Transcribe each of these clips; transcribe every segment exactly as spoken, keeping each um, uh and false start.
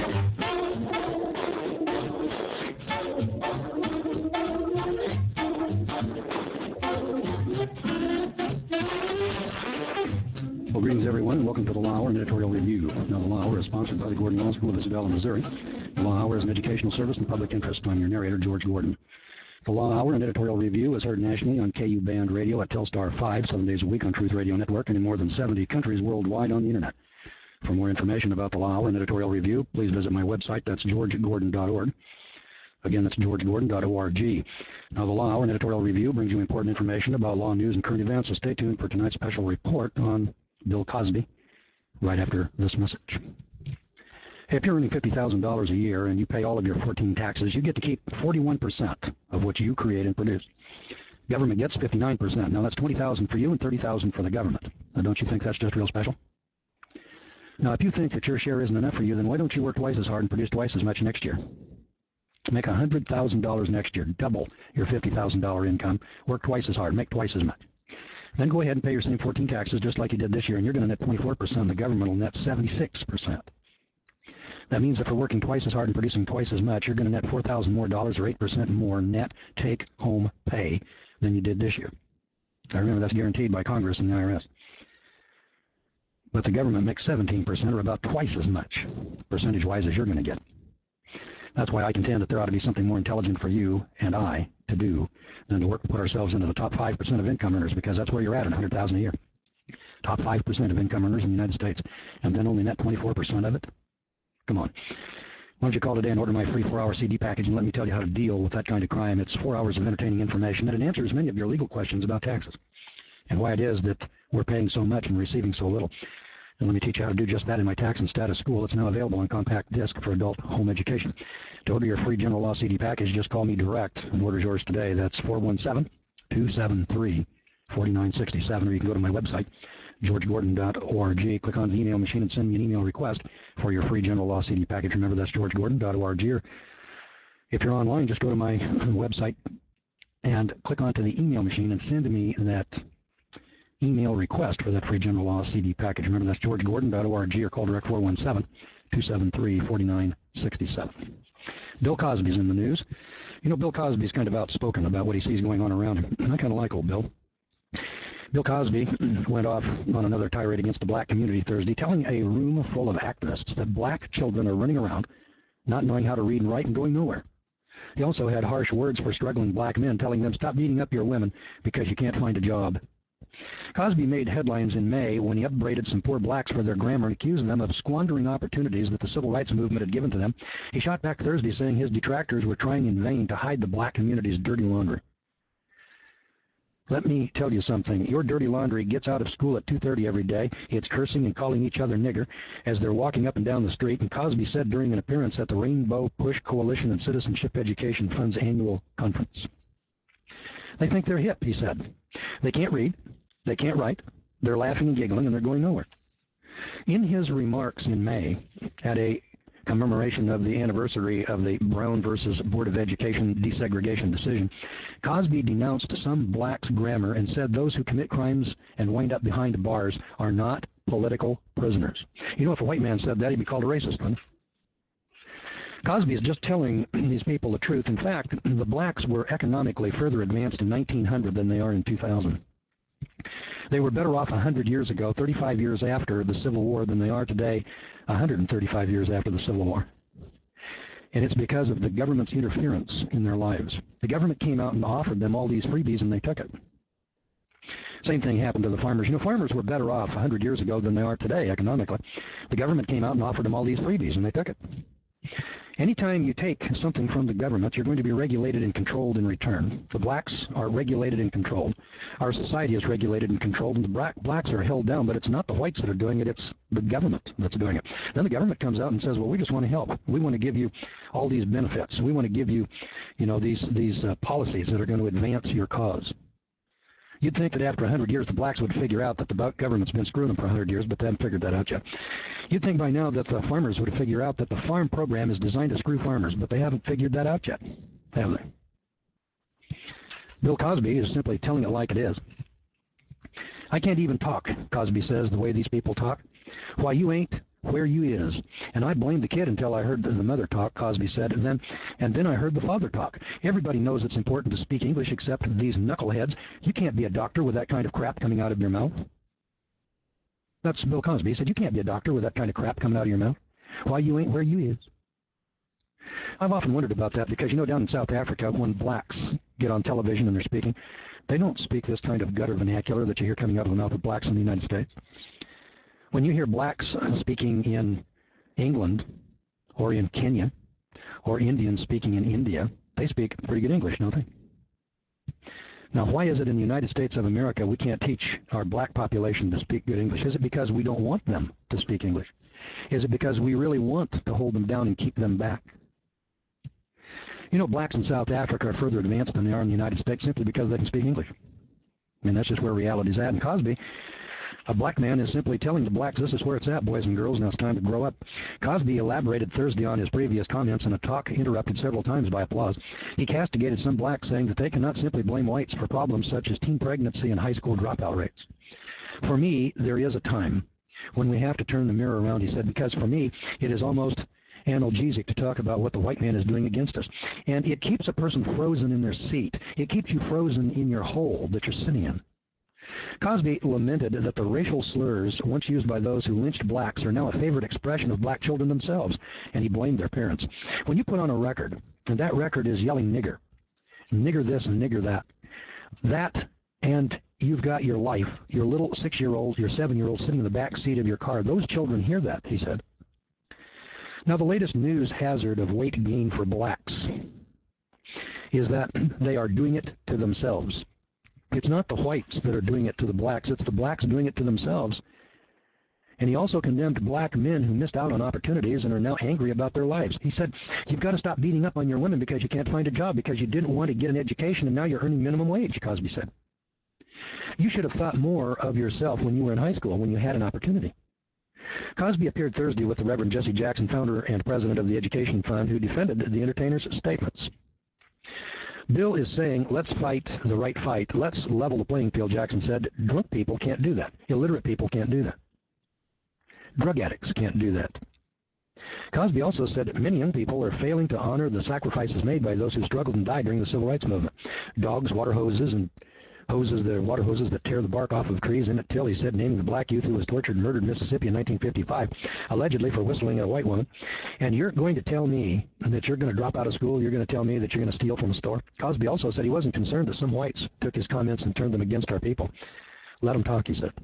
Well, greetings, everyone, and welcome to the Law Hour, an editorial review. Now, the Law Hour is sponsored by the Gordon Law School of Isabella, Missouri. The Law Hour is an educational service in public interest. I'm your narrator, George Gordon. The Law Hour, an editorial review, is heard nationally on K U Band Radio at Telstar five, seven days a week on Truth Radio Network, and in more than seventy countries worldwide on the Internet. For more information about the Law Hour and editorial review, please visit my website. That's george gordon dot org. Again, that's george gordon dot org. Now, the Law Hour and editorial review brings you important information about law news and current events, so stay tuned for tonight's special report on Bill Cosby right after this message. Hey, if you're earning fifty thousand dollars a year and you pay all of your fourteen taxes, you get to keep forty-one percent of what you create and produce. Government gets fifty-nine percent. Now, that's twenty thousand dollars for you and thirty thousand dollars for the government. Now, don't you think that's just real special? Now, if you think that your share isn't enough for you, then why don't you work twice as hard and produce twice as much next year? Make one hundred thousand dollars next year, double your fifty thousand dollars income, work twice as hard, make twice as much. Then go ahead and pay your same fourteen taxes just like you did this year, and you're going to net twenty-four percent. The government will net seventy-six percent. That means that for working twice as hard and producing twice as much, you're going to net four thousand dollars more dollars, or eight percent more net take-home pay than you did this year. I remember that's guaranteed by Congress and the I R S. But the government makes seventeen percent, or about twice as much, percentage-wise, as you're going to get. That's why I contend that there ought to be something more intelligent for you and I to do than to work to put ourselves into the top five percent of income earners, because that's where you're at, at one hundred thousand dollars a year. Top five percent of income earners in the United States, and then only net twenty-four percent of it? Come on. Why don't you call today and order my free four-hour C D package and let me tell you how to deal with that kind of crime. It's four hours of entertaining information, and it answers many of your legal questions about taxes and why it is that we're paying so much and receiving so little. And let me teach you how to do just that in my Tax and Status School. It's now available on compact disc for adult home education. To order your free general law C D package, just call me direct and order yours today. That's four one seven, two seven three, four nine six seven, or you can go to my website, george gordon dot org. Click on the email machine and send me an email request for your free general law C D package. Remember, that's george gordon dot org. Or if you're online, just go to my website and click onto the email machine and send me that email request for that free general law C D package. Remember, that's george gordon dot org, or call direct four one seven, two seven three, four nine six seven. Bill Cosby's in the news. You know, Bill Cosby's kind of outspoken about what he sees going on around him. I kind of like old Bill. Bill Cosby went off on another tirade against the black community Thursday, telling a room full of activists that black children are running around, not knowing how to read and write and going nowhere. He also had harsh words for struggling black men, telling them, stop beating up your women because you can't find a job. Cosby made headlines in May when he upbraided some poor blacks for their grammar and accused them of squandering opportunities that the civil rights movement had given to them. He shot back Thursday, saying his detractors were trying in vain to hide the black community's dirty laundry. Let me tell you something. Your dirty laundry gets out of school at two thirty every day. It's cursing and calling each other nigger as they're walking up and down the street. And Cosby said during an appearance at the Rainbow Push Coalition and Citizenship Education Fund's annual conference. They think they're hip, he said. They can't read. They can't write. They're laughing and giggling, and they're going nowhere. In his remarks in May at a commemoration of the anniversary of the Brown versus Board of Education desegregation decision, Cosby denounced some blacks' grammar and said those who commit crimes and wind up behind bars are not political prisoners. You know, if a white man said that, he'd be called a racist, wouldn't he? Cosby is just telling these people the truth. In fact, the blacks were economically further advanced in nineteen hundred than they are in two thousand. They were better off one hundred years ago, thirty-five years after the Civil War, than they are today, one hundred thirty-five years after the Civil War. And it's because of the government's interference in their lives. The government came out and offered them all these freebies, and they took it. Same thing happened to the farmers. You know, farmers were better off one hundred years ago than they are today economically. The government came out and offered them all these freebies, and they took it. Anytime you take something from the government, you're going to be regulated and controlled in return. The blacks are regulated and controlled. Our society is regulated and controlled, and the black, blacks are held down, but it's not the whites that are doing it, it's the government that's doing it. Then the government comes out and says, well, we just want to help. We want to give you all these benefits. We want to give you, you know, these, these uh, policies that are going to advance your cause. You'd think that after one hundred years, the blacks would figure out that the government's been screwing them for one hundred years, but they haven't figured that out yet. You'd think by now that the farmers would figure out that the farm program is designed to screw farmers, but they haven't figured that out yet, have they? Bill Cosby is simply telling it like it is. I can't even talk, Cosby says, the way these people talk. Why, you ain't where you is. And I blamed the kid until I heard the mother talk, Cosby said, and then, and then I heard the father talk. Everybody knows it's important to speak English except these knuckleheads. You can't be a doctor with that kind of crap coming out of your mouth. That's Bill Cosby. He said, you can't be a doctor with that kind of crap coming out of your mouth. Why you ain't where you is. I've often wondered about that because, you know, down in South Africa, when blacks get on television and they're speaking, they don't speak this kind of gutter vernacular that you hear coming out of the mouth of blacks in the United States. When you hear blacks speaking in England or in Kenya or Indians speaking in India, they speak pretty good English, don't they? Now, why is it in the United States of America we can't teach our black population to speak good English? Is it because we don't want them to speak English? Is it because we really want to hold them down and keep them back? You know, blacks in South Africa are further advanced than they are in the United States simply because they can speak English. I mean, that's just where reality's at. And Cosby, a black man, is simply telling the blacks, this is where it's at, boys and girls, now it's time to grow up. Cosby elaborated Thursday on his previous comments in a talk interrupted several times by applause. He castigated some blacks, saying that they cannot simply blame whites for problems such as teen pregnancy and high school dropout rates. For me, there is a time when we have to turn the mirror around, he said, because for me, it is almost analgesic to talk about what the white man is doing against us. And it keeps a person frozen in their seat. It keeps you frozen in your hole that you're sitting in. Cosby lamented that the racial slurs once used by those who lynched blacks are now a favorite expression of black children themselves, and he blamed their parents. When you put on a record, and that record is yelling nigger, nigger this and nigger that, that and you've got your life, your little six-year-old, your seven-year-old sitting in the back seat of your car, those children hear that, he said. Now, the latest news hazard of weight gain for blacks is that they are doing it to themselves. It's not the whites that are doing it to the blacks, it's the blacks doing it to themselves. And he also condemned black men who missed out on opportunities and are now angry about their lives. He said, you've got to stop beating up on your women because you can't find a job, because you didn't want to get an education and now you're earning minimum wage, Cosby said. You should have thought more of yourself when you were in high school, when you had an opportunity. Cosby appeared Thursday with the Reverend Jesse Jackson, founder and president of the Education Fund, who defended the entertainer's statements. Bill is saying, let's fight the right fight. Let's level the playing field, Jackson said. Drunk people can't do that. Illiterate people can't do that. Drug addicts can't do that. Cosby also said many young people are failing to honor the sacrifices made by those who struggled and died during the Civil Rights Movement. Dogs, water hoses, and hoses, the water hoses that tear the bark off of trees. Emmett Till, he said, naming the black youth who was tortured and murdered in Mississippi in nineteen fifty-five, allegedly for whistling at a white woman. And you're going to tell me that you're going to drop out of school, you're going to tell me that you're going to steal from a store? Cosby also said he wasn't concerned that some whites took his comments and turned them against our people. Let them talk, he said.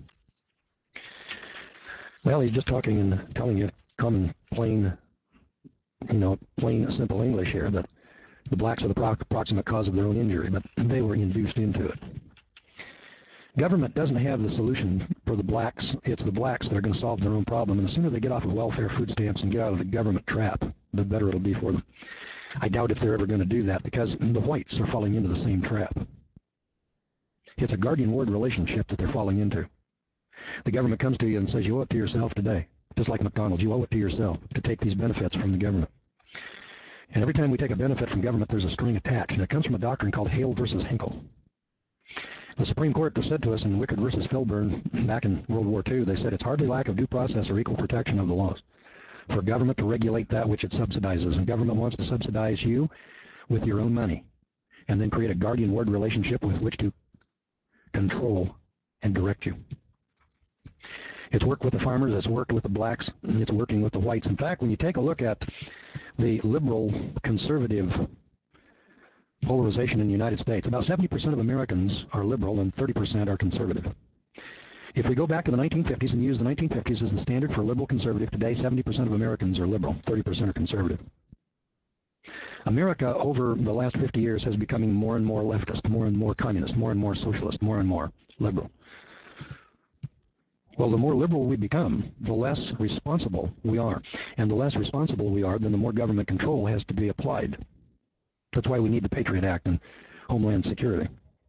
Well, he's just talking and telling you common, plain, you know, plain, simple English here, that the blacks are the pro proximate cause of their own injury, but they were induced into it. Government doesn't have the solution for the blacks. It's the blacks that are going to solve their own problem. And the sooner they get off of welfare, food stamps, and get out of the government trap, the better it'll be for them. I doubt if they're ever going to do that because the whites are falling into the same trap. It's a guardian-ward relationship that they're falling into. The government comes to you and says, you owe it to yourself today. Just like McDonald's, you owe it to yourself to take these benefits from the government. And every time we take a benefit from government, there's a string attached. And it comes from a doctrine called Hale versus Hinkle. The Supreme Court said to us in Wickard versus Filburn back in World War Two, they said it's hardly lack of due process or equal protection of the laws for government to regulate that which it subsidizes. And government wants to subsidize you with your own money and then create a guardian-ward relationship with which to control and direct you. It's worked with the farmers, it's worked with the blacks, it's working with the whites. In fact, when you take a look at the liberal conservative polarization in the United States, about seventy percent of Americans are liberal and thirty percent are conservative. If we go back to the nineteen fifties and use the nineteen fifties as the standard for liberal conservative, today seventy percent of Americans are liberal, thirty percent are conservative. America over the last fifty years has becoming more and more leftist, more and more communist, more and more socialist, more and more liberal. Well, the more liberal we become, the less responsible we are. And the less responsible we are, then the more government control has to be applied. That's why we need the Patriot Act and Homeland Security.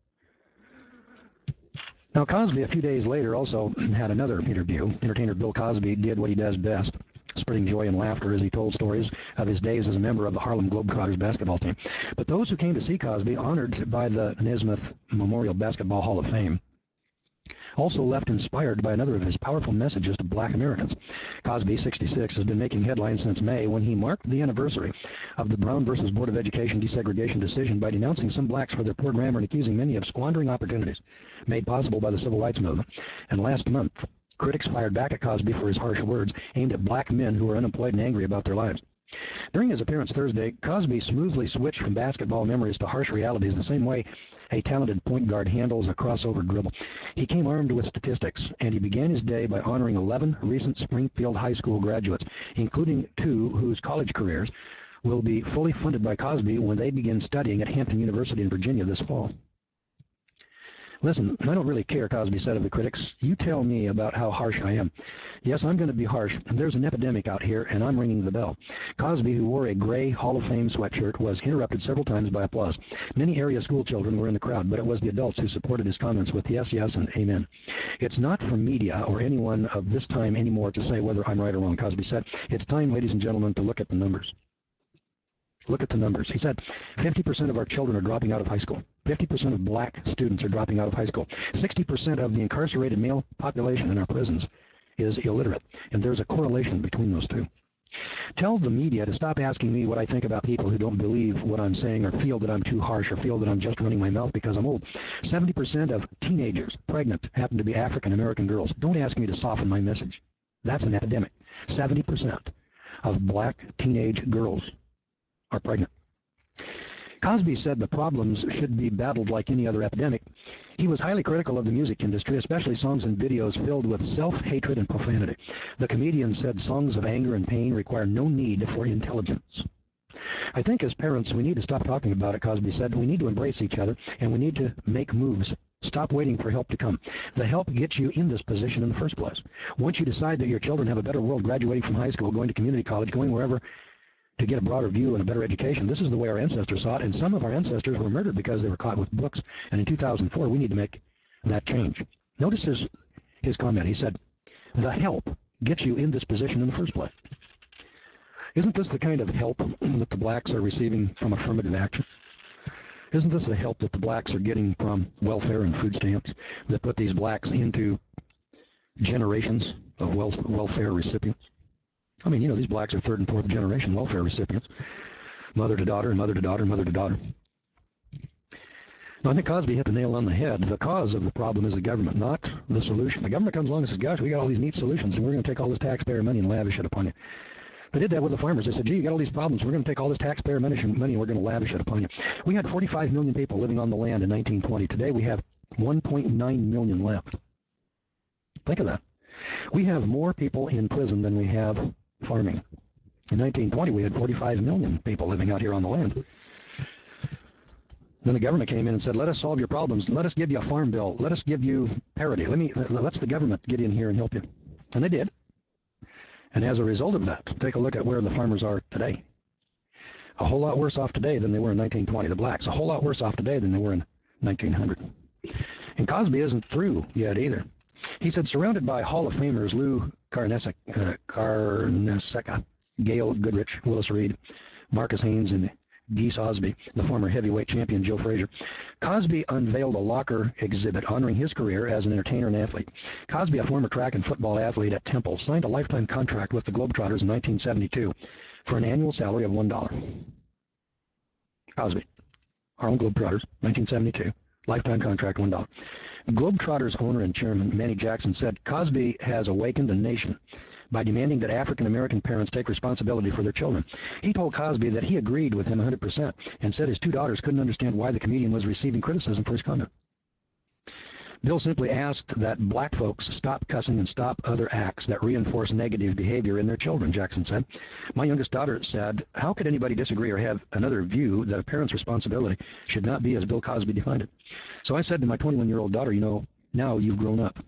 Now, Cosby, a few days later, also had another interview. Entertainer Bill Cosby did what he does best, spreading joy and laughter as he told stories of his days as a member of the Harlem Globetrotters basketball team. But those who came to see Cosby, honored by the Naismith Memorial Basketball Hall of Fame, also left inspired by another of his powerful messages to black Americans. Cosby, sixty-six, has been making headlines since May when he marked the anniversary of the Brown versus Board of Education desegregation decision by denouncing some blacks for their poor grammar and accusing many of squandering opportunities made possible by the Civil Rights Movement. And last month, critics fired back at Cosby for his harsh words aimed at black men who were unemployed and angry about their lives. During his appearance Thursday, Cosby smoothly switched from basketball memories to harsh realities the same way a talented point guard handles a crossover dribble. He came armed with statistics, and he began his day by honoring eleven recent Springfield High School graduates, including two whose college careers will be fully funded by Cosby when they begin studying at Hampton University in Virginia this fall. Listen, I don't really care, Cosby said of the critics. You tell me about how harsh I am. Yes, I'm going to be harsh. There's an epidemic out here, and I'm ringing the bell. Cosby, who wore a gray Hall of Fame sweatshirt, was interrupted several times by applause. Many area school children were in the crowd, but it was the adults who supported his comments with yes, yes, and amen. It's not for media or anyone of this time anymore to say whether I'm right or wrong, Cosby said. It's time, ladies and gentlemen, to look at the numbers. Look at the numbers. He said, fifty percent of our children are dropping out of high school. fifty percent of black students are dropping out of high school. sixty percent of the incarcerated male population in our prisons is illiterate, and there's a correlation between those two. Tell the media to stop asking me what I think about people who don't believe what I'm saying or feel that I'm too harsh or feel that I'm just running my mouth because I'm old. seventy percent of teenagers pregnant happen to be African-American girls. Don't ask me to soften my message. That's an epidemic. seventy percent of black teenage girls are pregnant. Cosby said the problems should be battled like any other epidemic. He was highly critical of the music industry, especially songs and videos filled with self-hatred and profanity. The comedian said songs of anger and pain require no need for intelligence. I think as parents, we need to stop talking about it, Cosby said. We need to embrace each other, and we need to make moves. Stop waiting for help to come. The help gets you in this position in the first place. Once you decide that your children have a better world graduating from high school, going to community college, going wherever, to get a broader view and a better education. This is the way our ancestors saw it, and some of our ancestors were murdered because they were caught with books, and in two thousand four we need to make that change. Notice his, his comment. He said, the help gets you in this position in the first place. Isn't this the kind of help that the blacks are receiving from affirmative action? Isn't this the help that the blacks are getting from welfare and food stamps that put these blacks into generations of wel welfare recipients? I mean, you know, these blacks are third and fourth generation welfare recipients, mother to daughter and mother to daughter and mother to daughter. Now, I think Cosby hit the nail on the head. The cause of the problem is the government, not the solution. The government comes along and says, gosh, we got all these neat solutions, and we're going to take all this taxpayer money and lavish it upon you. They did that with the farmers. They said, gee, you got all these problems. We're going to take all this taxpayer money and we're going to lavish it upon you. We had forty-five million people living on the land in nineteen twenty. Today, we have one point nine million left. Think of that. We have more people in prison than we have farming. In nineteen twenty, we had forty-five million people living out here on the land. Then the government came in and said, let us solve your problems. Let us give you a farm bill. Let us give you parity. Let me, let's the government get in here and help you. And they did. And as a result of that, take a look at where the farmers are today. A whole lot worse off today than they were in nineteen twenty. The blacks, a whole lot worse off today than they were in nineteen hundred. And Cosby isn't through yet either. He said, surrounded by Hall of Famers Lou Carnesecca, uh, Carnesecca, Gail Goodrich, Willis Reed, Marcus Haynes, and Geese Osby, the former heavyweight champion Joe Frazier, Cosby unveiled a locker exhibit honoring his career as an entertainer and athlete. Cosby, a former track and football athlete at Temple, signed a lifetime contract with the Globetrotters in nineteen seventy-two for an annual salary of one dollar. Cosby, Harlem Globetrotters, nineteen seventy-two. Lifetime contract, one dollar. Globetrotters owner and chairman Manny Jackson said, Cosby has awakened a nation by demanding that African-American parents take responsibility for their children. He told Cosby that he agreed with him one hundred percent and said his two daughters couldn't understand why the comedian was receiving criticism for his comment. Bill simply asked that black folks stop cussing and stop other acts that reinforce negative behavior in their children, Jackson said. My youngest daughter said, how could anybody disagree or have another view that a parent's responsibility should not be as Bill Cosby defined it? So I said to my twenty-one-year-old daughter, you know, now you've grown up.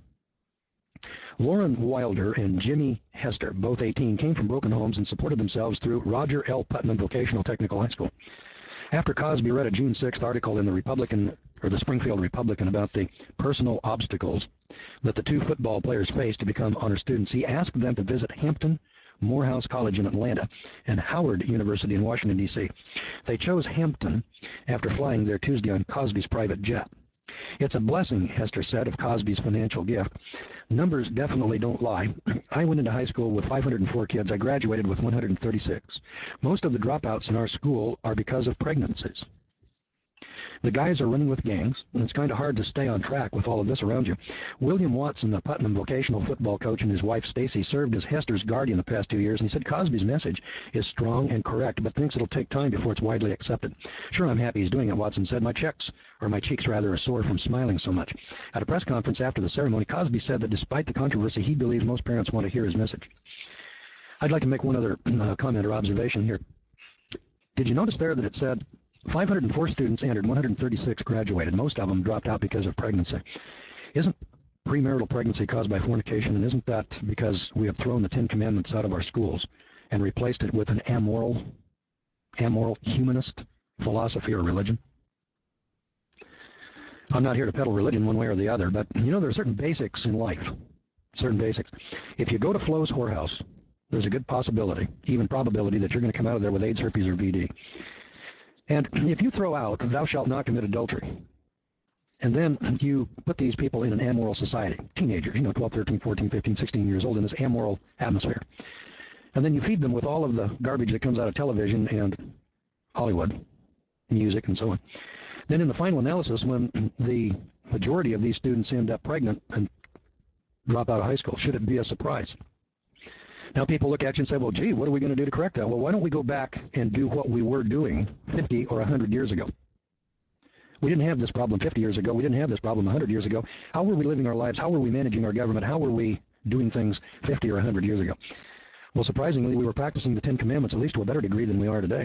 Lauren Wilder and Jimmy Hester, both eighteen, came from broken homes and supported themselves through Roger L. Putnam Vocational Technical High School. After Cosby read a June sixth article in the Republican, or the Springfield Republican, about the personal obstacles that the two football players faced to become honor students, he asked them to visit Hampton Morehouse College in Atlanta and Howard University in Washington, D C They chose Hampton after flying there Tuesday on Cosby's private jet. It's a blessing, Hester said, of Cosby's financial gift. Numbers definitely don't lie. I went into high school with five hundred four kids. I graduated with one hundred thirty-six. Most of the dropouts in our school are because of pregnancies. The guys are running with gangs, and it's kind of hard to stay on track with all of this around you. William Watson, the Putnam vocational football coach, and his wife Stacy served as Hester's guardian the past two years, and he said Cosby's message is strong and correct, but thinks it'll take time before it's widely accepted. Sure, I'm happy he's doing it, Watson said. My checks, or my cheeks rather, are sore from smiling so much. At a press conference after the ceremony, Cosby said that despite the controversy, he believes most parents want to hear his message. I'd like to make one other uh, comment or observation here. Did you notice there that it said five hundred four students entered, one hundred thirty-six graduated. Most of them dropped out because of pregnancy. Isn't premarital pregnancy caused by fornication, and isn't that because we have thrown the Ten Commandments out of our schools and replaced it with an amoral, amoral humanist philosophy or religion? I'm not here to peddle religion one way or the other, but you know there are certain basics in life, certain basics. If you go to Flo's whorehouse, there's a good possibility, even probability, that you're going to come out of there with AIDS, herpes, or V D. And if you throw out, thou shalt not commit adultery, and then you put these people in an amoral society, teenagers, you know, twelve, thirteen, fourteen, fifteen, sixteen years old, in this amoral atmosphere, and then you feed them with all of the garbage that comes out of television and Hollywood, music, and so on, then in the final analysis, when the majority of these students end up pregnant and drop out of high school, should it be a surprise? Now people look at you and say, well, gee, what are we going to do to correct that? Well, why don't we go back and do what we were doing fifty or one hundred years ago? We didn't have this problem fifty years ago. We didn't have this problem one hundred years ago. How were we living our lives? How were we managing our government? How were we doing things fifty or one hundred years ago? Well, surprisingly, we were practicing the Ten Commandments at least to a better degree than we are today.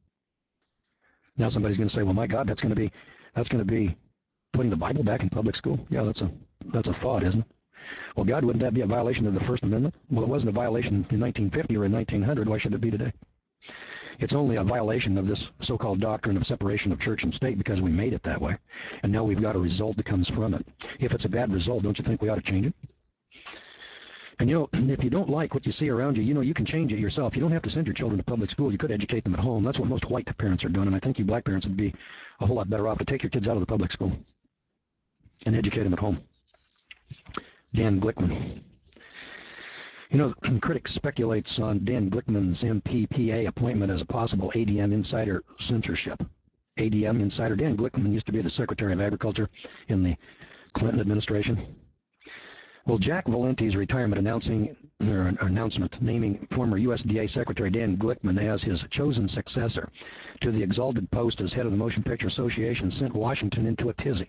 Now somebody's going to say, well, my God, that's going to be, that's going to be putting the Bible back in public school? Yeah, that's a, that's a thought, isn't it? Well, God, wouldn't that be a violation of the First Amendment? Well, it wasn't a violation in nineteen fifty or in nineteen hundred. Why should it be today? It's only a violation of this so-called doctrine of separation of church and state because we made it that way. And now we've got a result that comes from it. If it's a bad result, don't you think we ought to change it? And, you know, if you don't like what you see around you, you know, you can change it yourself. You don't have to send your children to public school. You could educate them at home. That's what most white parents are doing. And I think you black parents would be a whole lot better off to take your kids out of the public school and educate them at home. Dan Glickman. You know, critics speculates on Dan Glickman's M P P A appointment as a possible A D M insider censorship. A D M insider. Dan Glickman used to be the Secretary of Agriculture in the Clinton administration. Well, Jack Valenti's retirement announcing or announcement naming former U S D A Secretary Dan Glickman as his chosen successor to the exalted post as head of the Motion Picture Association sent Washington into a tizzy.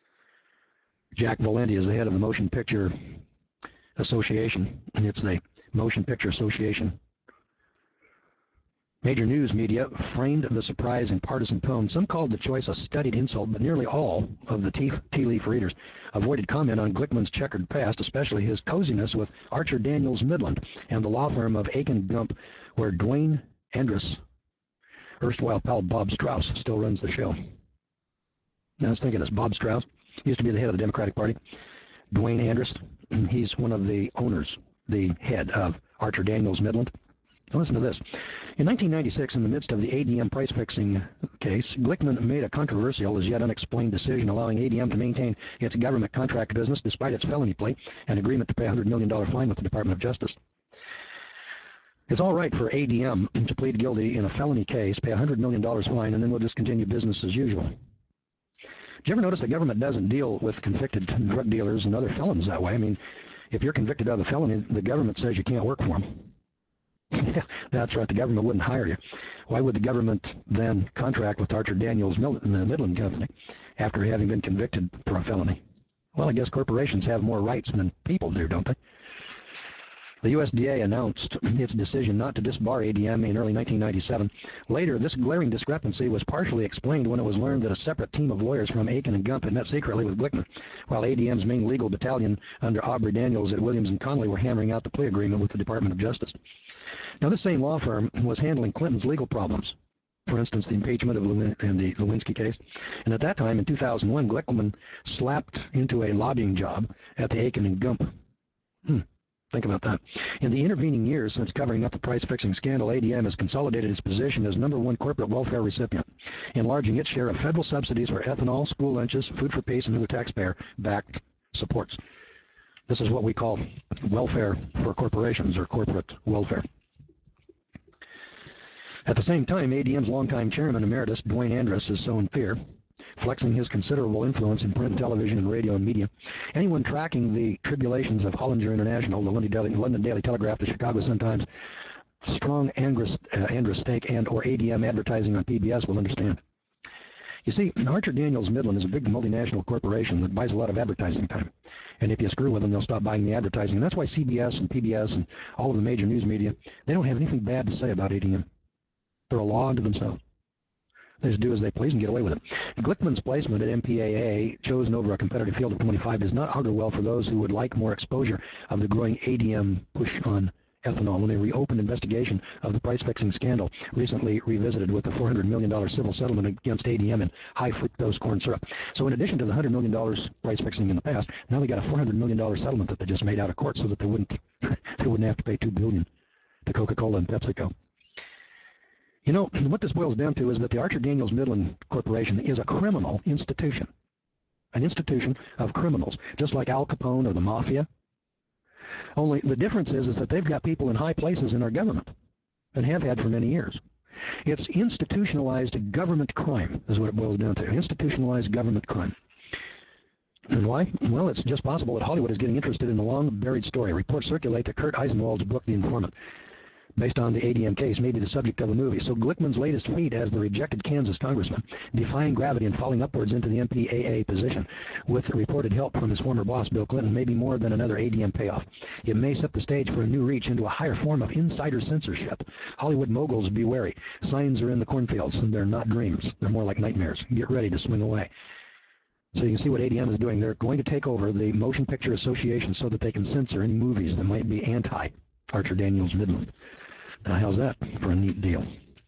Jack Valenti is the head of the Motion Picture Association, and it's the Motion Picture Association. Major news media framed the surprise in partisan tone. Some called the choice a studied insult, but nearly all of the tea, tea leaf readers avoided comment on Glickman's checkered past, especially his coziness with Archer Daniels Midland and the law firm of Aiken Gump, where Dwayne Andrus, erstwhile pal Bob Strauss, still runs the show. Now let's think of this. Bob Strauss used to be the head of the Democratic Party. Dwayne Andrus, he's one of the owners, the head of Archer Daniels Midland. Now listen to this. In nineteen ninety-six, in the midst of the A D M price-fixing case, Glickman made a controversial, as yet unexplained decision allowing A D M to maintain its government contract business despite its felony plea and agreement to pay a one hundred million dollar fine with the Department of Justice. It's all right for A D M to plead guilty in a felony case, pay a one hundred million dollar fine, and then we'll just continue business as usual. Did you ever notice the government doesn't deal with convicted drug dealers and other felons that way? I mean, if you're convicted of a felony, the government says you can't work for them. Yeah, that's right. The government wouldn't hire you. Why would the government then contract with Archer Daniels Midland Company after having been convicted for a felony? Well, I guess corporations have more rights than people do, don't they? The U S D A announced its decision not to disbar A D M in early nineteen ninety-seven. Later, this glaring discrepancy was partially explained when it was learned that a separate team of lawyers from Aiken and Gump had met secretly with Glickman, while A D M's main legal battalion under Aubrey Daniels at Williams and Connolly were hammering out the plea agreement with the Department of Justice. Now, this same law firm was handling Clinton's legal problems, for instance, the impeachment of Lewin and the Lewinsky case. And at that time, in two thousand one, Glickman slapped into a lobbying job at the Aiken and Gump. Hmm. Think about that. In the intervening years since covering up the price-fixing scandal, A D M has consolidated its position as number one corporate welfare recipient, enlarging its share of federal subsidies for ethanol, school lunches, food for peace, and other taxpayer-backed supports. This is what we call welfare for corporations, or corporate welfare. At the same time, A D M's longtime chairman emeritus, Dwayne Andrus, is sown fear, flexing his considerable influence in print, television, and radio and media. Anyone tracking the tribulations of Hollinger International, the London Daily, London Daily Telegraph, the Chicago Sun-Times, strong Andrus, uh, Andrus stake, and or A D M advertising on P B S will understand. You see, Archer Daniels Midland is a big multinational corporation that buys a lot of advertising time. And if you screw with them, they'll stop buying the advertising. And that's why C B S and P B S and all of the major news media, they don't have anything bad to say about A D M. They're a law unto themselves. They just do as they please and get away with it. Glickman's placement at M P A A, chosen over a competitive field of twenty-five, does not augur well for those who would like more exposure of the growing A D M push on ethanol when a reopened investigation of the price-fixing scandal recently revisited with the four hundred million dollars civil settlement against A D M and high-fructose corn syrup. So in addition to the one hundred million dollars price-fixing in the past, now they got a four hundred million dollars settlement that they just made out of court so that they wouldn't, they wouldn't have to pay two billion dollars to Coca-Cola and PepsiCo. You know, what this boils down to is that the Archer Daniels Midland Corporation is a criminal institution, an institution of criminals, just like Al Capone or the Mafia. Only the difference is, is that they've got people in high places in our government, and have had for many years. It's institutionalized government crime is what it boils down to, institutionalized government crime. And why? Well, it's just possible that Hollywood is getting interested in a long-buried story. Reports circulate that Kurt Eisenwald's book, The Informant, based on the A D M case, may be the subject of a movie. So Glickman's latest feat as the rejected Kansas congressman, defying gravity and falling upwards into the M P A A position, with reported help from his former boss, Bill Clinton, may be more than another A D M payoff. It may set the stage for a new reach into a higher form of insider censorship. Hollywood moguls, be wary. Signs are in the cornfields, and they're not dreams. They're more like nightmares. Get ready to swing away. So you can see what A D M is doing. They're going to take over the Motion Picture Association so that they can censor any movies that might be anti-Archer Daniels Midland. Now, how's that for a neat deal?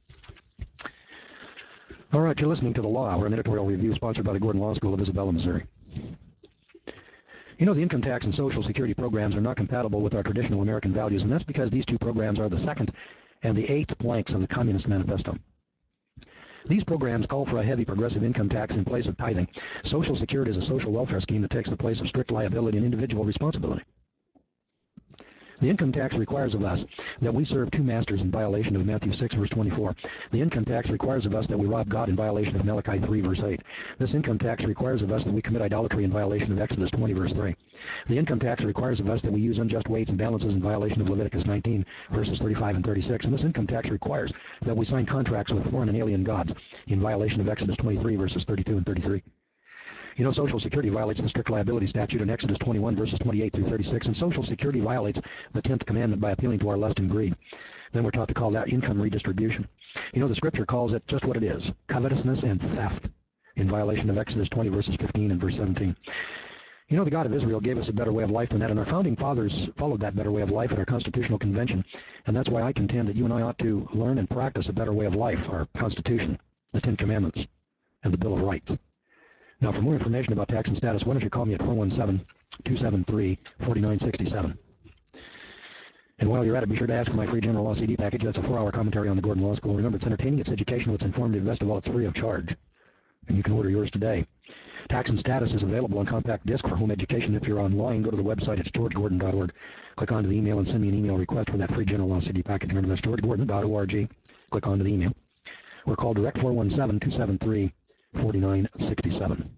All right, you're listening to The Law Hour, an editorial review sponsored by the Gordon Law School of Isabella, Missouri. You know, the income tax and Social Security programs are not compatible with our traditional American values, and that's because these two programs are the second and the eighth planks of the Communist Manifesto. These programs call for a heavy progressive income tax in place of tithing. Social Security is a social welfare scheme that takes the place of strict liability and individual responsibility. The income tax requires of us that we serve two masters in violation of Matthew six, verse twenty-four. The income tax requires of us that we rob God in violation of Malachi three, verse eight. This income tax requires of us that we commit idolatry in violation of Exodus twenty, verse three. The income tax requires of us that we use unjust weights and balances in violation of Leviticus nineteen, verses thirty-five and thirty-six. And this income tax requires that we sign contracts with foreign and alien gods in violation of Exodus twenty-three, verses thirty-two and thirty-three. You know, Social Security violates the strict liability statute in Exodus twenty-one, verses twenty-eight through thirty-six, and Social Security violates the tenth commandment by appealing to our lust and greed. Then we're taught to call that income redistribution. You know, the Scripture calls it just what it is, covetousness and theft, in violation of Exodus twenty, verses fifteen and verse seventeen. You know, the God of Israel gave us a better way of life than that, and our founding fathers followed that better way of life at our Constitutional Convention, and that's why I contend that you and I ought to learn and practice a better way of life, our Constitution, the Ten Commandments, and the Bill of Rights. Now, for more information about tax and status, why don't you call me at four one seven, two seven three, four nine six seven. And while you're at it, be sure to ask for my free General Law C D package. That's a four-hour commentary on the Gordon Law School. Remember, it's entertaining, it's educational, it's informative, best of all, it's free of charge. And you can order yours today. Tax and Status is available on compact disc for home education. If you're online, go to the website. It's george gordon dot org. Click onto the email and send me an email request for that free General Law C D package. Remember, that's george gordon dot org. Click onto the email. Or call direct four one seven, two seven three, four nine six seven.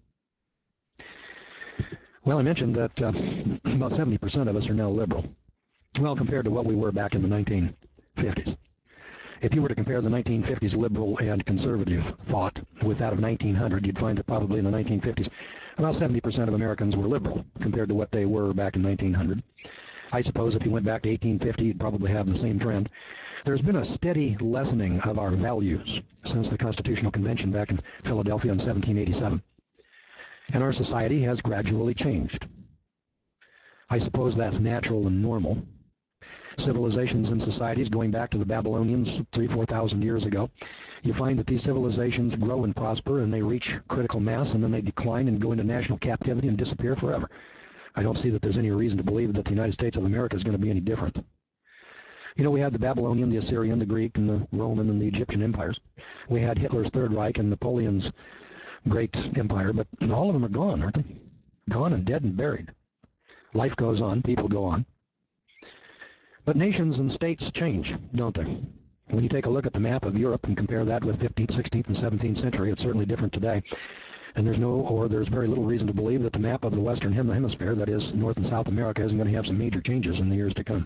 Well, I mentioned that uh, about seventy percent of us are now liberal. Well, compared to what we were back in the nineteen fifties. If you were to compare the nineteen fifties liberal and conservative thought with that of nineteen hundred, you'd find that probably in the nineteen fifties, about seventy percent of Americans were liberal compared to what they were back in nineteen hundred. I suppose if you went back to eighteen fifty, you'd probably have the same trend. There's been a steady lessening of our values since the Constitutional Convention back in Philadelphia in seventeen eighty-seven. And our society has gradually changed. I suppose that's natural and normal. Civilizations and societies going back to the Babylonians three, four thousand years ago, you find that these civilizations grow and prosper and they reach critical mass and then they decline and go into national captivity and disappear forever. I don't see that there's any reason to believe that the United States of America is going to be any different. You know, we had the Babylonian, the Assyrian, the Greek, and the Roman, and the Egyptian empires. We had Hitler's Third Reich and Napoleon's great empire, but all of them are gone, aren't they? Gone and dead and buried. Life goes on, people go on. But nations and states change, don't they? When you take a look at the map of Europe and compare that with fifteenth, sixteenth, and seventeenth century, it's certainly different today. And there's no, or there's very little reason to believe that the map of the Western Hemisphere, that is North and South America, isn't going to have some major changes in the years to come.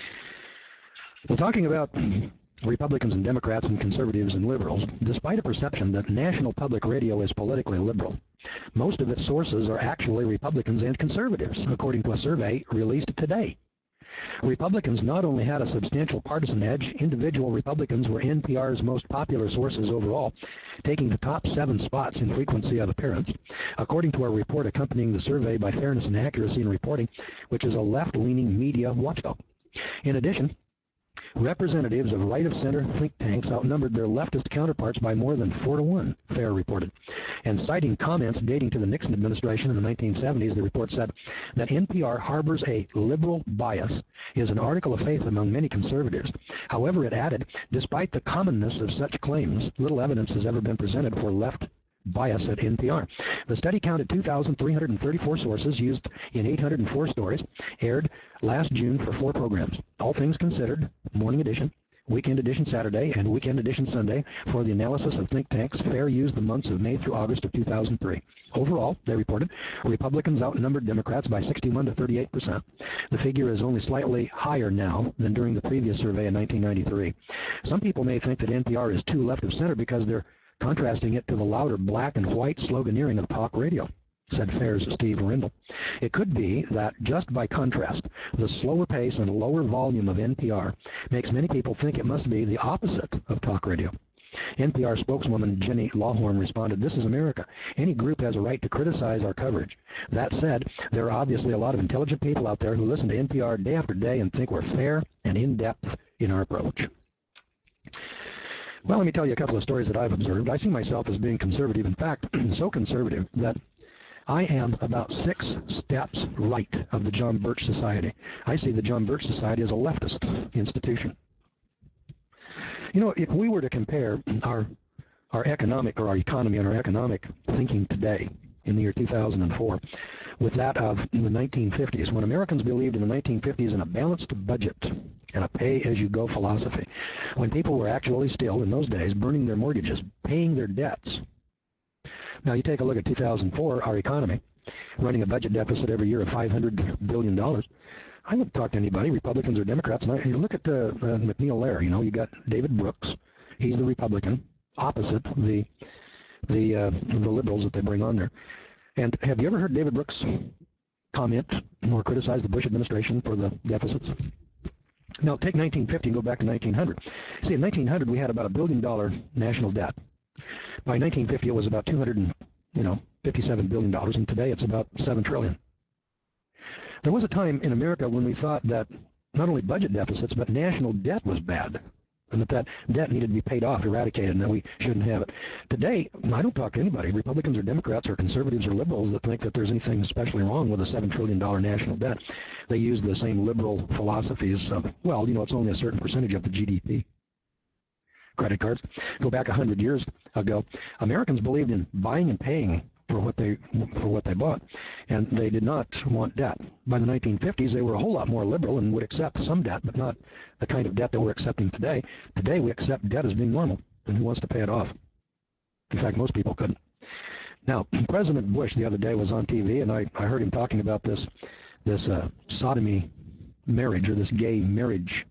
Well, talking about Republicans and Democrats and conservatives and liberals, despite a perception that National Public Radio is politically liberal, most of its sources are actually Republicans and conservatives, according to a survey released today. Republicans not only had a substantial partisan edge, individual Republicans were N P R's most popular sources overall, taking the top seven spots in frequency of appearance, according to a report accompanying the survey by Fairness and Accuracy in Reporting, which is a left-leaning media watchdog. In addition, representatives of right-of-center think tanks outnumbered their leftist counterparts by more than four to one, FAIR reported. And citing comments dating to the Nixon administration in the nineteen seventies, the report said that N P R harbors a liberal bias is an article of faith among many conservatives. However, it added, despite the commonness of such claims, little evidence has ever been presented for left bias at N P R. The study counted two thousand three hundred thirty-four sources used in eight hundred four stories, aired last June for four programs. All things considered, morning edition, weekend edition Saturday, and weekend edition Sunday for the analysis of think tanks. FAIR used the months of May through August of two thousand three. Overall, they reported, Republicans outnumbered Democrats by sixty-one to thirty-eight percent. The figure is only slightly higher now than during the previous survey in nineteen ninety-three. Some people may think that N P R is too left of center because they're contrasting it to the louder black and white sloganeering of talk radio, said FAIR's Steve Rindle. It could be that just by contrast, the slower pace and lower volume of N P R makes many people think it must be the opposite of talk radio. N P R spokeswoman Jenny Lawhorn responded, "This is America. Any group has a right to criticize our coverage. That said, there are obviously a lot of intelligent people out there who listen to N P R day after day and think we're fair and in-depth in our approach." Well, let me tell you a couple of stories that I've observed. I see myself as being conservative. In fact, so conservative that I am about six steps right of the John Birch Society. I see the John Birch Society as a leftist institution. You know, if we were to compare our our economic or our economy and our economic thinking today in the year two thousand four with that of the nineteen fifties, when Americans believed in the nineteen fifties in a balanced budget and a pay-as-you-go philosophy, when people were actually still, in those days, burning their mortgages, paying their debts. Now, you take a look at two thousand four, our economy, running a budget deficit every year of five hundred billion dollars. I wouldn't talk to anybody, Republicans or Democrats, and I, you look at uh, uh, McNeil Lehrer, you know, you got David Brooks, he's the Republican, opposite the the uh, the liberals that they bring on there. And have you ever heard David Brooks comment or criticize the Bush administration for the deficits? Now, take nineteen fifty and go back to nineteen hundred. See, in nineteen hundred, we had about a billion dollar national debt. By nineteen fifty, it was about two hundred, you know, fifty-seven billion dollars, and today it's about seven trillion. There was a time in America when we thought that not only budget deficits, but national debt was bad, and that that debt needed to be paid off, eradicated, and that we shouldn't have it. Today, I don't talk to anybody, Republicans or Democrats or conservatives or liberals, that think that there's anything especially wrong with a seven trillion dollar national debt. They use the same liberal philosophies of, well, you know, it's only a certain percentage of the G D P. Credit cards. Go back one hundred years ago, Americans believed in buying and paying for what they for what they bought, and they did not want debt. By the nineteen fifties, they were a whole lot more liberal and would accept some debt, but not the kind of debt that we're accepting today. Today, we accept debt as being normal, and who wants to pay it off? In fact, most people couldn't. Now, President Bush the other day was on T V, and I, I heard him talking about this this uh, sodomy marriage, or this gay marriage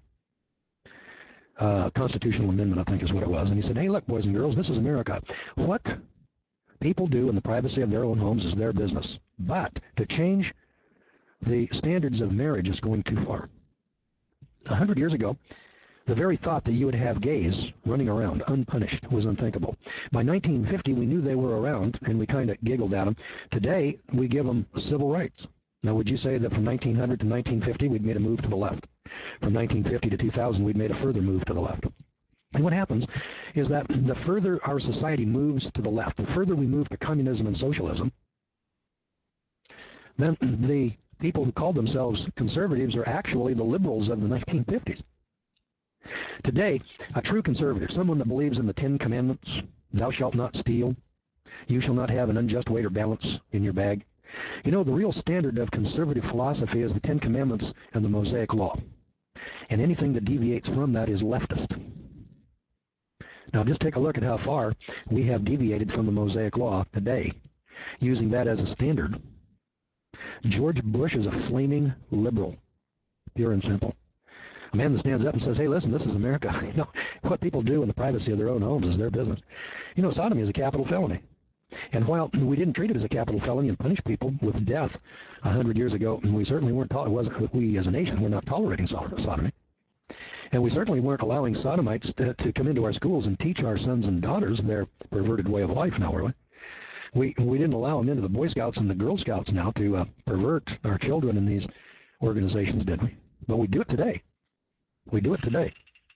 uh, constitutional amendment, I think is what it was. And he said, "Hey, look, boys and girls, this is America. What people do in the privacy of their own homes is their business. But to change the standards of marriage is going too far." A hundred years ago, the very thought that you would have gays running around unpunished was unthinkable. By nineteen fifty, we knew they were around, and we kind of giggled at them. Today, we give them civil rights. Now, would you say that from nineteen hundred to nineteen fifty, we'd made a move to the left? From nineteen fifty to two thousand, we'd made a further move to the left. And what happens is that the further our society moves to the left, the further we move to communism and socialism, then the people who called themselves conservatives are actually the liberals of the nineteen fifties. Today, a true conservative, someone that believes in the Ten Commandments, thou shalt not steal, you shall not have an unjust weight or balance in your bag. You know, the real standard of conservative philosophy is the Ten Commandments and the Mosaic Law. And anything that deviates from that is leftist. Now just take a look at how far we have deviated from the Mosaic Law today, using that as a standard. George Bush is a flaming liberal, pure and simple. A man that stands up and says, hey, listen, this is America. You know, what people do in the privacy of their own homes is their business. You know, sodomy is a capital felony. And while we didn't treat it as a capital felony and punish people with death a hundred years ago, and we certainly weren't, it wasn't, we as a nation were not tolerating sodomy. And we certainly weren't allowing sodomites to, to come into our schools and teach our sons and daughters their perverted way of life now, were we? We, we didn't allow them into the Boy Scouts and the Girl Scouts now to uh, pervert our children in these organizations, did we? But we do it today. We do it today.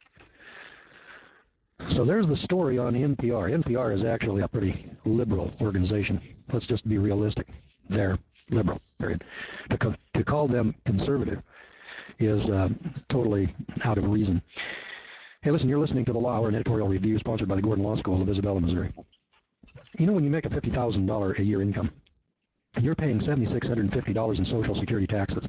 So there's the story on N P R. N P R is actually a pretty liberal organization. Let's just be realistic. They're liberal, period. To, co to call them conservative is uh, totally out of reason. Hey, listen, you're listening to The Law Hour, an editorial review sponsored by the Gordon Law School of Isabella, Missouri. You know, when you make a fifty thousand dollars a year income, you're paying seven thousand six hundred fifty dollars in Social Security taxes.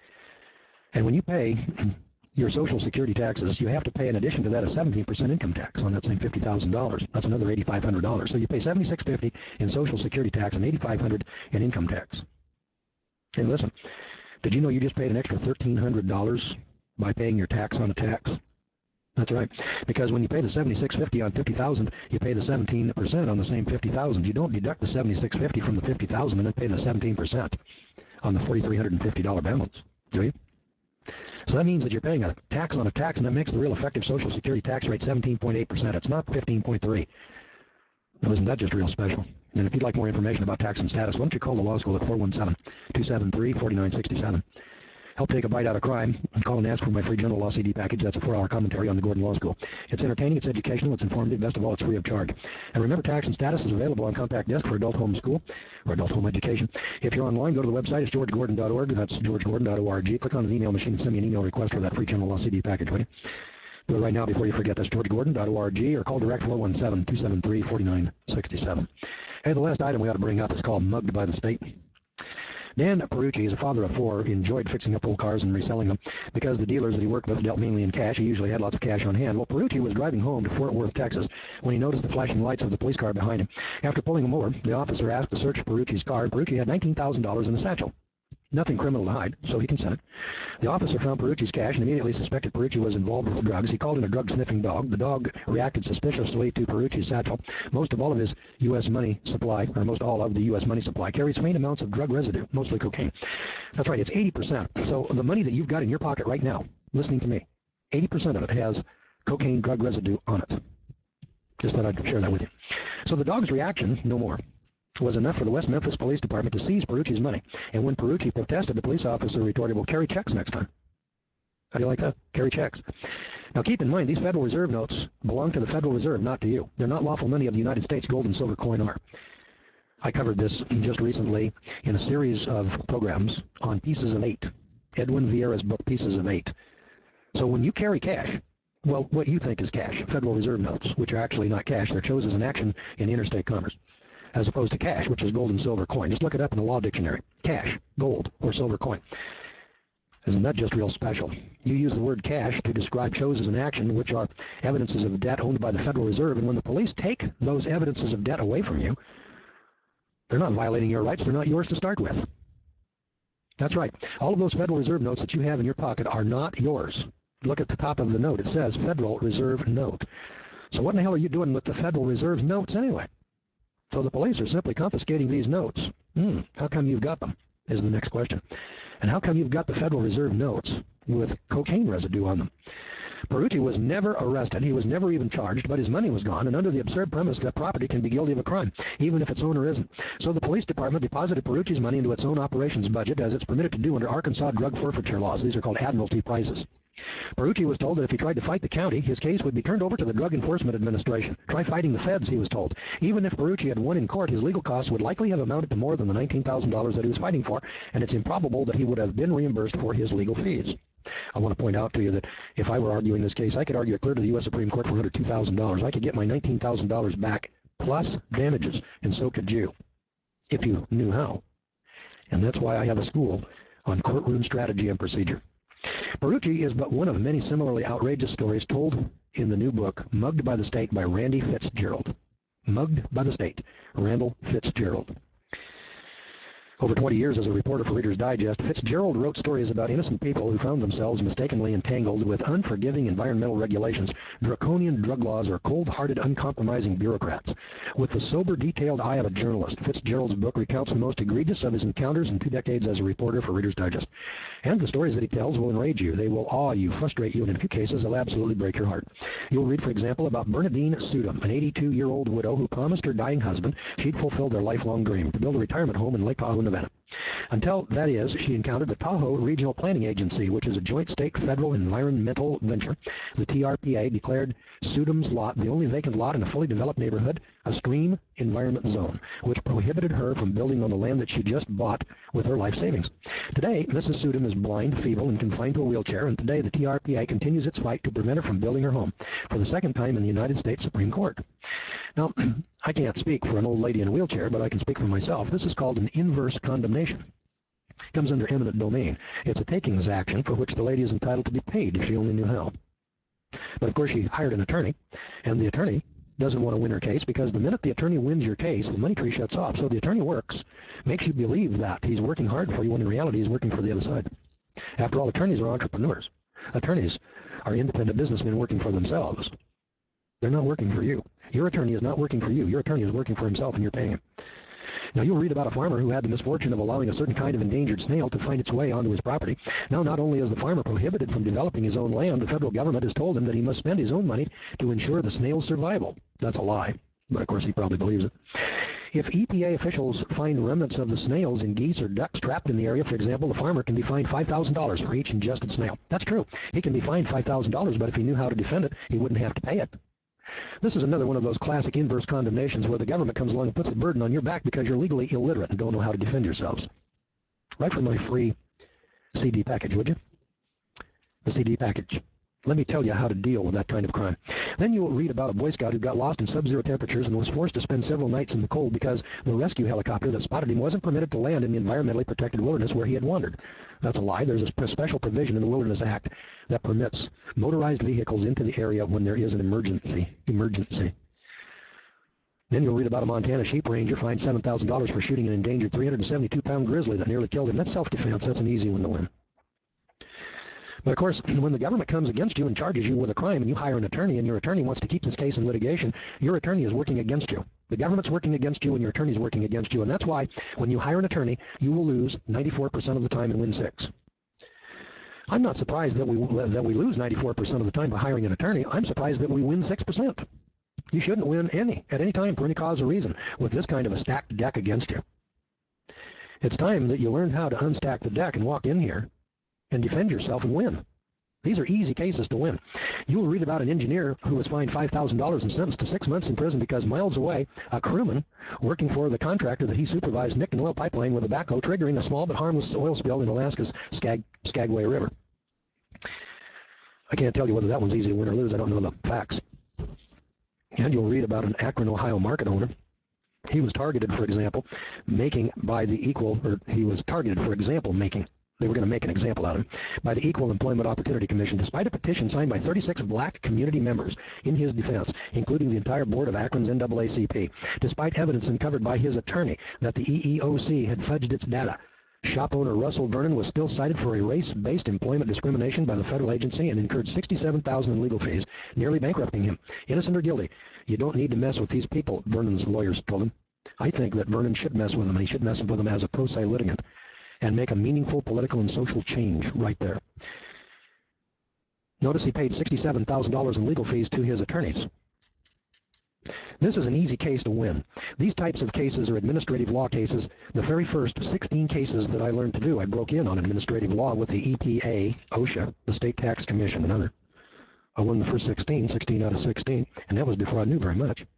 And when you pay your Social Security taxes, you have to pay in addition to that a seventeen percent income tax on that same fifty thousand dollars. That's another eight thousand five hundred dollars. So you pay seven thousand six hundred fifty dollars in Social Security tax and eight thousand five hundred dollars in income tax. And listen, did you know you just paid an extra thirteen hundred dollars by paying your tax on a tax? That's right, because when you pay the seven thousand six hundred fifty dollars on fifty thousand dollars, you pay the seventeen percent on the same fifty thousand dollars. You don't deduct the seven thousand six hundred fifty dollars from the fifty thousand dollars and then pay the seventeen percent on the four thousand three hundred fifty dollars balance, do you? So that means that you're paying a tax on a tax, and that makes the real effective Social Security tax rate seventeen point eight percent. It's not fifteen point three. Now, isn't that just real special? And if you'd like more information about tax and status, why don't you call the law school at four one seven, two seven three, four nine six seven. Help take a bite out of crime, and call and ask for my free general law C D package. That's a four-hour commentary on the Gordon Law School. It's entertaining, it's educational, it's informative, best of all, it's free of charge. And remember, tax and status is available on compact disc for adult home school or adult home education. If you're online, go to the website. It's george gordon dot org. That's george gordon dot org. Click on the email machine and send me an email request for that free general law C D package, will you? Do it right now before you forget. That's george gordon dot org, or call direct four one seven, two seven three, four nine six seven. Hey, the last item we ought to bring up is called Mugged by the State. Dan Perucci is a father of four, enjoyed fixing up old cars and reselling them because the dealers that he worked with dealt mainly in cash. He usually had lots of cash on hand. Well, Perucci was driving home to Fort Worth, Texas, when he noticed the flashing lights of the police car behind him. After pulling him over, the officer asked to search Perucci's car. Perucci had nineteen thousand dollars in the satchel. Nothing criminal to hide, so he consented. The officer found Perucci's cash and immediately suspected Perucci was involved with drugs. He called in a drug-sniffing dog. The dog reacted suspiciously to Perucci's satchel. Most of all of his U S money supply, or most all of the U S money supply, carries faint amounts of drug residue, mostly cocaine. That's right, it's eighty percent. So the money that you've got in your pocket right now, listening to me, eighty percent of it has cocaine drug residue on it. Just thought I'd share that with you. So the dog's reaction, no more, was enough for the West Memphis Police Department to seize Perucci's money. And when Perucci protested, the police officer retorted, well, carry checks next time. How do you like that? Carry checks. Now, keep in mind, these Federal Reserve notes belong to the Federal Reserve, not to you. They're not lawful money of the United States. Gold and silver coin are. I covered this just recently in a series of programs on Pieces of Eight, Edwin Vieira's book, Pieces of Eight. So when you carry cash, well, what you think is cash, Federal Reserve notes, which are actually not cash. They're chose as an action in interstate commerce, as opposed to cash, which is gold and silver coin. Just look it up in the law dictionary. Cash, gold, or silver coin. Isn't that just real special? You use the word cash to describe shows as an action, which are evidences of debt owned by the Federal Reserve, and when the police take those evidences of debt away from you, they're not violating your rights. They're not yours to start with. That's right. All of those Federal Reserve notes that you have in your pocket are not yours. Look at the top of the note. It says Federal Reserve Note. So what in the hell are you doing with the Federal Reserve notes anyway? So the police are simply confiscating these notes. Hmm, how come you've got them, is the next question. And how come you've got the Federal Reserve notes with cocaine residue on them? Perucci was never arrested. He was never even charged, but his money was gone, and under the absurd premise that property can be guilty of a crime, even if its owner isn't. So the police department deposited Perucci's money into its own operations budget, as it's permitted to do under Arkansas drug forfeiture laws. These are called admiralty prices. Perucci was told that if he tried to fight the county, his case would be turned over to the Drug Enforcement Administration. Try fighting the feds, he was told. Even if Perucci had won in court, his legal costs would likely have amounted to more than the nineteen thousand dollars that he was fighting for, and it's improbable that he would have been reimbursed for his legal fees. I want to point out to you that if I were arguing this case, I could argue it clear to the U S Supreme Court for one hundred two thousand dollars. I could get my nineteen thousand dollars back plus damages, and so could you, if you knew how. And that's why I have a school on courtroom strategy and procedure. Baruchi is but one of many similarly outrageous stories told in the new book, Mugged by the State by Randy Fitzgerald. Mugged by the State, Randall Fitzgerald. Over twenty years as a reporter for Reader's Digest, Fitzgerald wrote stories about innocent people who found themselves mistakenly entangled with unforgiving environmental regulations, draconian drug laws, or cold-hearted, uncompromising bureaucrats. With the sober, detailed eye of a journalist, Fitzgerald's book recounts the most egregious of his encounters in two decades as a reporter for Reader's Digest. And the stories that he tells will enrage you. They will awe you, frustrate you, and in a few cases, they'll absolutely break your heart. You'll read, for example, about Bernadine Sudum, an eighty-two-year-old widow who promised her dying husband she'd fulfill their lifelong dream, to build a retirement home in Lake Tahoe, Nevada. Until, that is, she encountered the Tahoe Regional Planning Agency, which is a joint state-federal environmental venture. The T R P A declared Sudum's lot the only vacant lot in a fully developed neighborhood, a stream environment zone, which prohibited her from building on the land that she just bought with her life savings. Today, Missus Sudum is blind, feeble, and confined to a wheelchair, and today the T R P A continues its fight to prevent her from building her home, for the second time in the United States Supreme Court. Now, I can't speak for an old lady in a wheelchair, but I can speak for myself. This is called an inverse condemnation. It comes under eminent domain. It's a takings action for which the lady is entitled to be paid if she only knew how. But of course she hired an attorney, and the attorney doesn't want to win her case, because the minute the attorney wins your case, the money tree shuts off. So the attorney works, makes you believe that he's working hard for you, when in reality he's working for the other side. After all, attorneys are entrepreneurs. Attorneys are independent businessmen working for themselves. They're not working for you. Your attorney is not working for you. Your attorney is working for himself, and you're paying him. Now, you'll read about a farmer who had the misfortune of allowing a certain kind of endangered snail to find its way onto his property. Now, not only is the farmer prohibited from developing his own land, the federal government has told him that he must spend his own money to ensure the snail's survival. That's a lie, but of course he probably believes it. If E P A officials find remnants of the snails in geese or ducks trapped in the area, for example, the farmer can be fined five thousand dollars for each ingested snail. That's true. He can be fined five thousand dollars, but if he knew how to defend it, he wouldn't have to pay it. This is another one of those classic inverse condemnations where the government comes along and puts the burden on your back because you're legally illiterate and don't know how to defend yourselves. Write for my free C D package, would you? The C D package. Let me tell you how to deal with that kind of crime. Then you will read about a Boy Scout who got lost in sub-zero temperatures and was forced to spend several nights in the cold because the rescue helicopter that spotted him wasn't permitted to land in the environmentally protected wilderness where he had wandered. That's a lie. There's a special provision in the Wilderness Act that permits motorized vehicles into the area when there is an emergency. Emergency. Then you'll read about a Montana sheep ranger fined seven thousand dollars for shooting an endangered three hundred seventy-two pound grizzly that nearly killed him. That's self-defense. That's an easy one to win. But of course, when the government comes against you and charges you with a crime and you hire an attorney and your attorney wants to keep this case in litigation, your attorney is working against you. The government's working against you and your attorney is working against you. And that's why when you hire an attorney, you will lose ninety-four percent of the time and win six. I'm not surprised that we, that we lose ninety-four percent of the time by hiring an attorney. I'm surprised that we win six percent. You shouldn't win any, at any time, for any cause or reason, with this kind of a stacked deck against you. It's time that you learned how to unstack the deck and walk in here and defend yourself and win. These are easy cases to win. You'll read about an engineer who was fined five thousand dollars and sentenced to six months in prison because miles away, a crewman working for the contractor that he supervised nicked an oil pipeline with a backhoe, triggering a small but harmless oil spill in Alaska's Skag Skagway River. I can't tell you whether that one's easy to win or lose. I don't know the facts. And you'll read about an Akron, Ohio market owner. He was targeted, for example, making by the equal, or he was targeted for example making. They were going to make an example out of him by the Equal Employment Opportunity Commission, despite a petition signed by thirty-six black community members in his defense, including the entire board of Akron's N double A C P, despite evidence uncovered by his attorney that the E E O C had fudged its data. Shop owner Russell Vernon was still cited for a race-based employment discrimination by the federal agency and incurred sixty-seven thousand dollars in legal fees, nearly bankrupting him. Innocent or guilty, you don't need to mess with these people, Vernon's lawyers told him. I think that Vernon should mess with them, and he should mess with them as a pro se litigant and make a meaningful political and social change right there. Notice he paid sixty-seven thousand dollars in legal fees to his attorneys. This is an easy case to win. These types of cases are administrative law cases. The very first sixteen cases that I learned to do, I broke in on administrative law with the E P A, OSHA, the State Tax Commission, and other. I won the first sixteen, sixteen out of sixteen, and that was before I knew very much.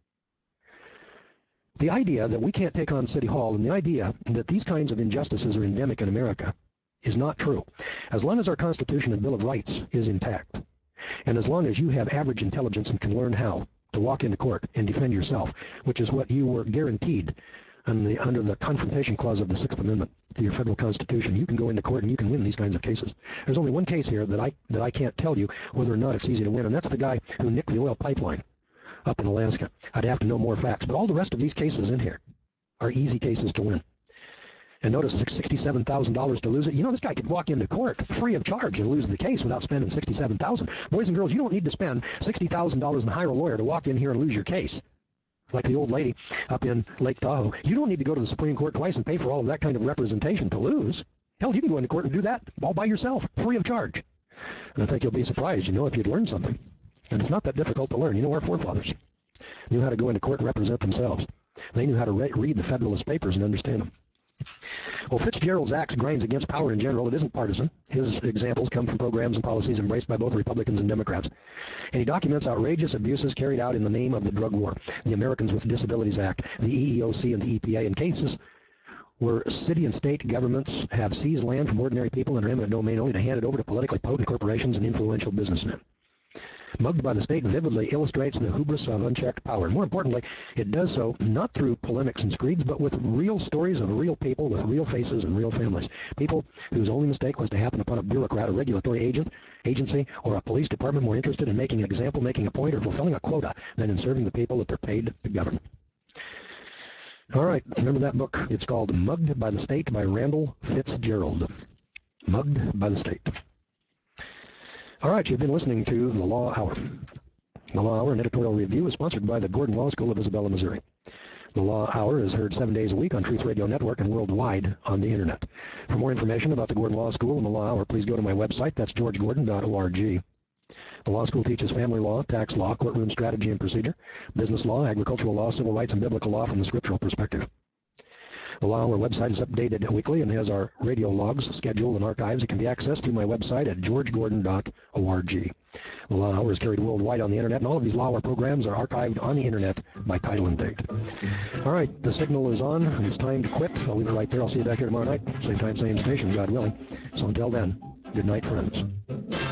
The idea that we can't take on City Hall and the idea that these kinds of injustices are endemic in America is not true. As long as our Constitution and Bill of Rights is intact, and as long as you have average intelligence and can learn how to walk into court and defend yourself, which is what you were guaranteed under the, under the Confrontation Clause of the Sixth Amendment to your federal Constitution, you can go into court and you can win these kinds of cases. There's only one case here that I that I can't tell you whether or not it's easy to win, and that's the guy who nicked the oil pipeline up in Alaska. I'd have to know more facts, but all the rest of these cases in here are easy cases to win. And notice sixty-seven thousand dollars to lose it. You know, this guy could walk into court free of charge and lose the case without spending sixty-seven thousand dollars. Boys and girls, you don't need to spend sixty thousand dollars and hire a lawyer to walk in here and lose your case. Like the old lady up in Lake Tahoe. You don't need to go to the Supreme Court twice and pay for all of that kind of representation to lose. Hell, you can go into court and do that all by yourself, free of charge. And I think you'll be surprised, you know, if you'd learned something. And it's not that difficult to learn. You know, our forefathers knew how to go into court and represent themselves. They knew how to re read the Federalist Papers and understand them. Well, Fitzgerald's axe grinds against power in general. It isn't partisan. His examples come from programs and policies embraced by both Republicans and Democrats. And he documents outrageous abuses carried out in the name of the drug war, the Americans with Disabilities Act, the E E O C, and the E P A in cases where city and state governments have seized land from ordinary people in eminent domain only to hand it over to politically potent corporations and influential businessmen. Mugged by the State vividly illustrates the hubris of unchecked power. And more importantly, it does so not through polemics and screeds, but with real stories of real people with real faces and real families. People whose only mistake was to happen upon a bureaucrat, a regulatory agent, agency, or a police department more interested in making an example, making a point, or fulfilling a quota than in serving the people that they're paid to govern. All right, remember that book? It's called Mugged by the State by Randall Fitzgerald. Mugged by the State. All right, you've been listening to The Law Hour. The Law Hour, an editorial review, is sponsored by the Gordon Law School of Isabella, Missouri. The Law Hour is heard seven days a week on Truth Radio Network and worldwide on the Internet. For more information about the Gordon Law School and the Law Hour, please go to my website. That's george gordon dot org. The law school teaches family law, tax law, courtroom strategy and procedure, business law, agricultural law, civil rights, and biblical law from the scriptural perspective. The Law Hour website is updated weekly and has our radio logs, schedule, and archives. It can be accessed through my website at george gordon dot org. The Law Hour is carried worldwide on the Internet, and all of these Law Hour programs are archived on the Internet by title and date. All right, the signal is on. It's time to quit. I'll leave it right there. I'll see you back here tomorrow night. Same time, same station, God willing. So until then, good night, friends.